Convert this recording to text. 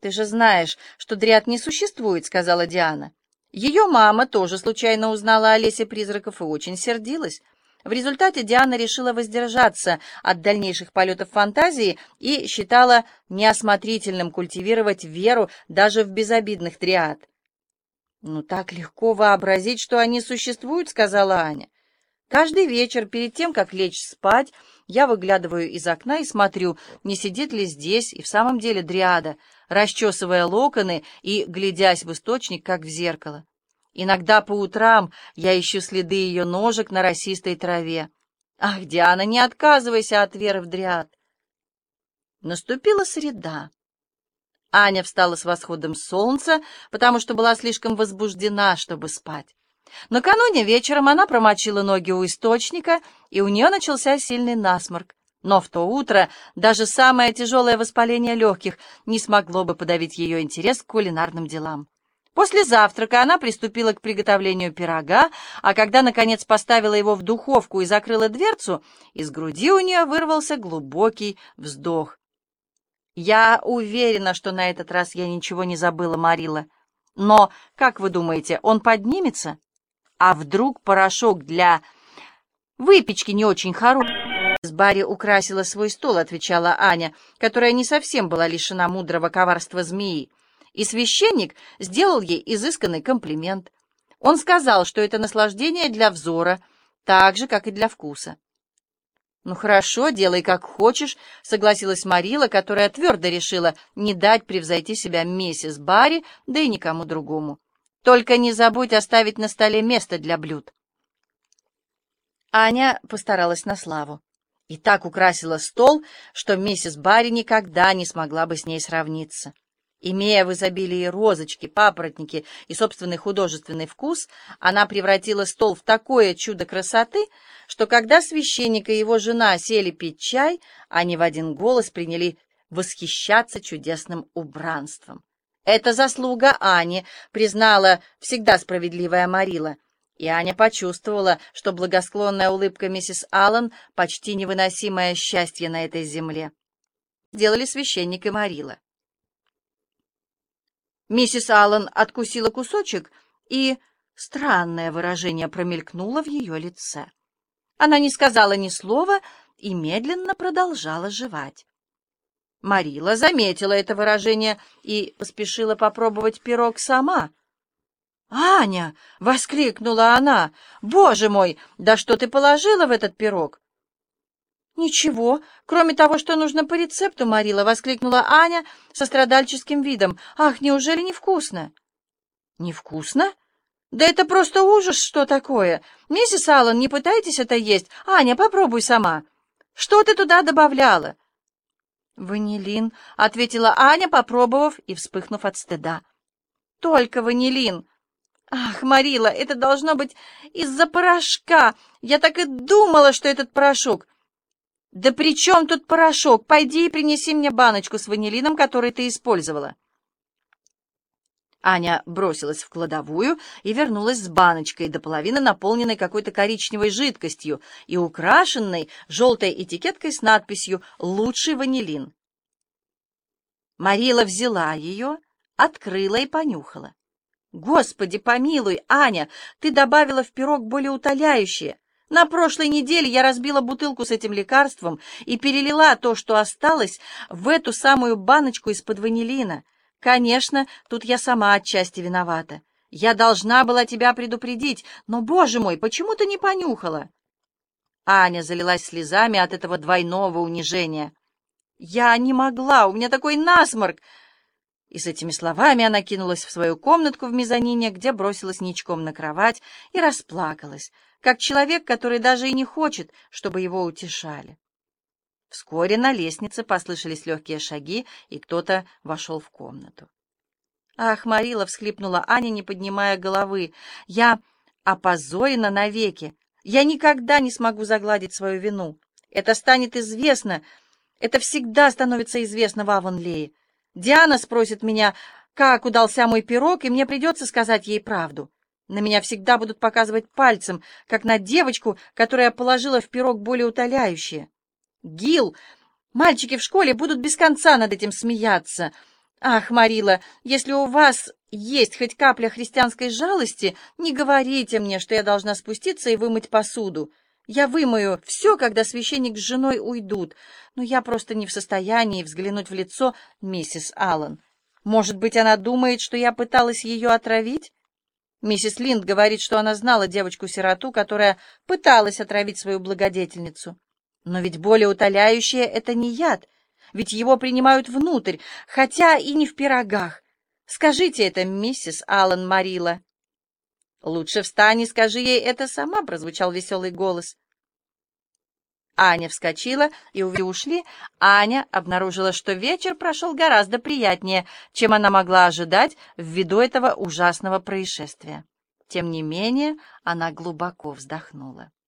«Ты же знаешь, что дряд не существует», — сказала Диана. Ее мама тоже случайно узнала о лесе призраков и очень сердилась. В результате Диана решила воздержаться от дальнейших полетов фантазии и считала неосмотрительным культивировать веру даже в безобидных дриад. «Ну, так легко вообразить, что они существуют», — сказала Аня. «Каждый вечер перед тем, как лечь спать, я выглядываю из окна и смотрю, не сидит ли здесь и в самом деле дриада, расчесывая локоны и глядясь в источник, как в зеркало. Иногда по утрам я ищу следы ее ножек на росистой траве. Ах, Диана, не отказывайся от веры в дриад». Наступила среда. Аня встала с восходом солнца, потому что была слишком возбуждена, чтобы спать. Накануне вечером она промочила ноги у источника, и у нее начался сильный насморк. Но в то утро даже самое тяжелое воспаление легких не смогло бы подавить ее интерес к кулинарным делам. После завтрака она приступила к приготовлению пирога, а когда, наконец, поставила его в духовку и закрыла дверцу, из груди у нее вырвался глубокий вздох. «Я уверена, что на этот раз я ничего не забыла, Марила. Но, как вы думаете, он поднимется? А вдруг порошок для выпечки не очень хороший?» «С Барри украсила свой стол», — отвечала Аня, которая не совсем была лишена мудрого коварства змеи. И священник сделал ей изысканный комплимент. Он сказал, что это наслаждение для взора, так же, как и для вкуса. «Ну хорошо, делай как хочешь», — согласилась Марила, которая твердо решила не дать превзойти себя миссис Барри, да и никому другому. «Только не забудь оставить на столе место для блюд». Аня постаралась на славу и так украсила стол, что миссис Барри никогда не смогла бы с ней сравниться. Имея в изобилии розочки, папоротники и собственный художественный вкус, она превратила стол в такое чудо красоты, что когда священник и его жена сели пить чай, они в один голос приняли восхищаться чудесным убранством. «Это заслуга Ани», — признала всегда справедливая Марила, и Аня почувствовала, что благосклонная улыбка миссис Аллен — почти невыносимое счастье на этой земле. Делали священник и Марила. Миссис Аллен откусила кусочек, и странное выражение промелькнуло в ее лице. Она не сказала ни слова и медленно продолжала жевать. Марила заметила это выражение и поспешила попробовать пирог сама. «Аня!» — воскликнула она. «Боже мой, да что ты положила в этот пирог?» «Ничего, кроме того, что нужно по рецепту, Марила», — воскликнула Аня со страдальческим видом. «Ах, неужели невкусно?» «Невкусно? Да это просто ужас, что такое! Миссис Аллен, не пытайтесь это есть. Аня, попробуй сама. Что ты туда добавляла?» «Ванилин», — ответила Аня, попробовав и вспыхнув от стыда. «Только ванилин. Ах, Марила, это должно быть из-за порошка. Я так и думала, что этот порошок. «Да при чем тут порошок? Пойди и принеси мне баночку с ванилином, который ты использовала». Аня бросилась в кладовую и вернулась с баночкой, до половины наполненной какой-то коричневой жидкостью и украшенной желтой этикеткой с надписью «Лучший ванилин». Марила взяла ее, открыла и понюхала. «Господи, помилуй, Аня, ты добавила в пирог болеутоляющее. На прошлой неделе я разбила бутылку с этим лекарством и перелила то, что осталось, в эту самую баночку из-под ванилина. Конечно, тут я сама отчасти виновата. Я должна была тебя предупредить, но, боже мой, почему ты не понюхала?» Аня залилась слезами от этого двойного унижения. «Я не могла, у меня такой насморк!» И с этими словами она кинулась в свою комнатку в мезонине, где бросилась ничком на кровать и расплакалась, как человек, который даже и не хочет, чтобы его утешали. Вскоре на лестнице послышались легкие шаги, и кто-то вошел в комнату. «Ах, Марила!» — всхлипнула Аня, не поднимая головы. «Я опозорена навеки. Я никогда не смогу загладить свою вину. Это станет известно. Это всегда становится известно в Авонлее. Диана спросит меня, как удался мой пирог, и мне придется сказать ей правду. На меня всегда будут показывать пальцем, как на девочку, которая положила в пирог болеутоляющее. Гил, мальчики в школе будут без конца над этим смеяться. «Ах, Марила, если у вас есть хоть капля христианской жалости, не говорите мне, что я должна спуститься и вымыть посуду. Я вымою все, когда священник с женой уйдут, но я просто не в состоянии взглянуть в лицо миссис Аллен. Может быть, она думает, что я пыталась ее отравить? Миссис Линд говорит, что она знала девочку-сироту, которая пыталась отравить свою благодетельницу. Но ведь болеутоляющее — это не яд, ведь его принимают внутрь, хотя и не в пирогах. Скажите это, миссис Аллен Марила. «Лучше встань и скажи ей это сама», — прозвучал веселый голос. Аня вскочила, и ушли. Аня обнаружила, что вечер прошел гораздо приятнее, чем она могла ожидать ввиду этого ужасного происшествия. Тем не менее, она глубоко вздохнула.